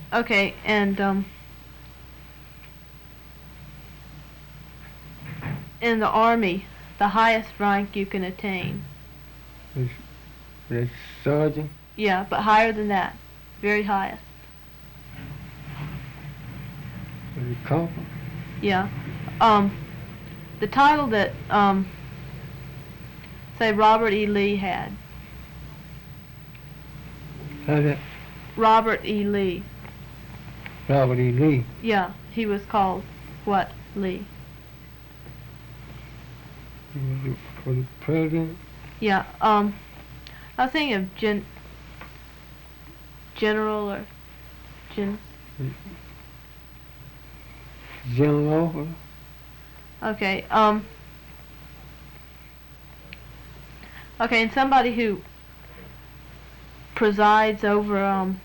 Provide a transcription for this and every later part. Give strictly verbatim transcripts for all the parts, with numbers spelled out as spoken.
Okay, and um, in the Army, the highest rank you can attain. That's, that's sergeant. Yeah, but higher than that. Very highest. Is it corporal? Yeah. Um, the title that, um, say Robert E. Lee had. How's that? Robert E. Lee. Robert E. Lee. Yeah, he was called what? Lee. For the president? Yeah, um, I was thinking of gen, general or gen. General officer? Okay, um, okay, and somebody who presides over, um,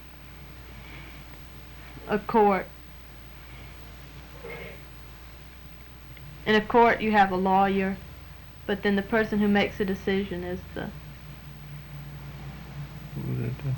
a court. In a court you have a lawyer, but then the person who makes the decision is the... What was that?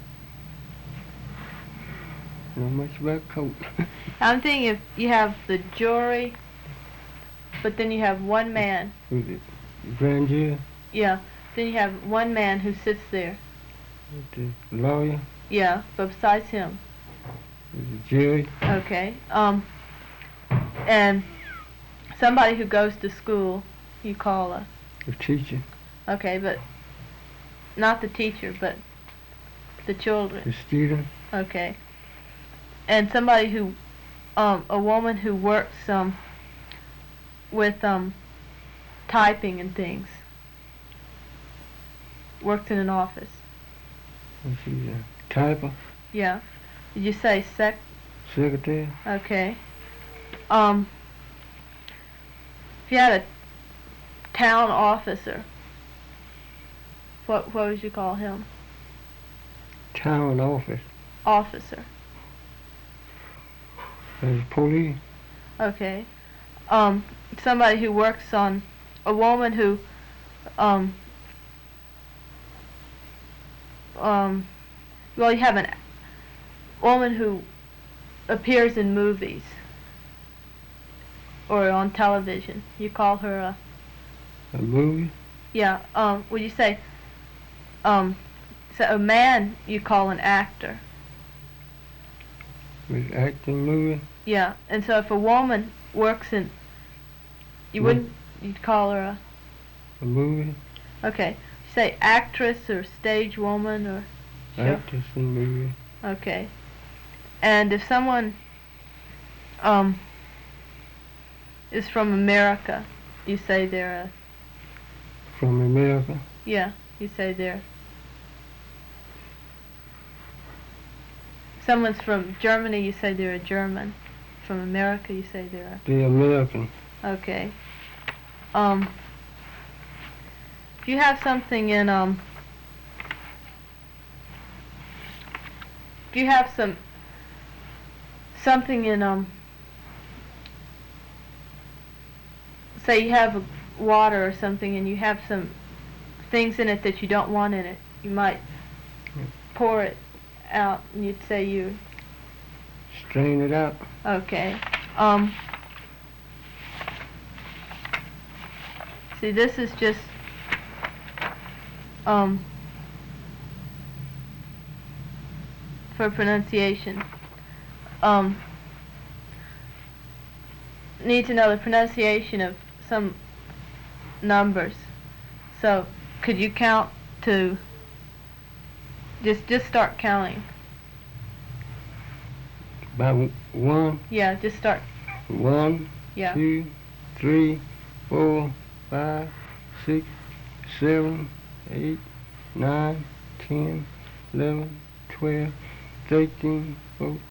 Not much about court. I'm thinking if you have the jury, but then you have one man. Was it grand jury? Yeah, then you have one man who sits there. The lawyer? Yeah, but besides him. The jury? Okay, um, and somebody who goes to school, you call a... The teacher? Okay, but not the teacher, but the The children. student? Okay. And somebody who, um, a woman who works, um, with, um, typing and things. Works in an office. And she's a typer? Yeah. Did you say sec? Secretary? Okay. Um, if you had a town officer, what, what would you call him? Town office? Officer. As police? Okay. Um, somebody who works on, a woman who, um, um, well, you have a woman who appears in movies or on television. You call her a... A movie? Yeah, um, would you say, um, so a man you call an actor. With acting movie? Yeah, and so if a woman works in, you Mm. wouldn't, you'd call her a... A movie? Okay, say actress or stage woman or... Sure. Actress in movie. Okay. And if someone, um, is from America, you say they're a... From America? Yeah, you say they're... Someone's from Germany, you say they're a German. From America, you say they're The American. a... Okay. Um, if you have something in, um, if you have some, something in, um, say you have a water or something and you have some things in it that you don't want in it, you might pour it out and you'd say you... Strain it out. Okay. Um, see, this is just, um, for pronunciation. Um, need to know the pronunciation of some numbers. So, could you count to, just, just start counting. By one? Yeah, just start. One, Yeah. two, three, four, five, six, seven, eight, nine, ten, eleven, twelve, thirteen, fourteen.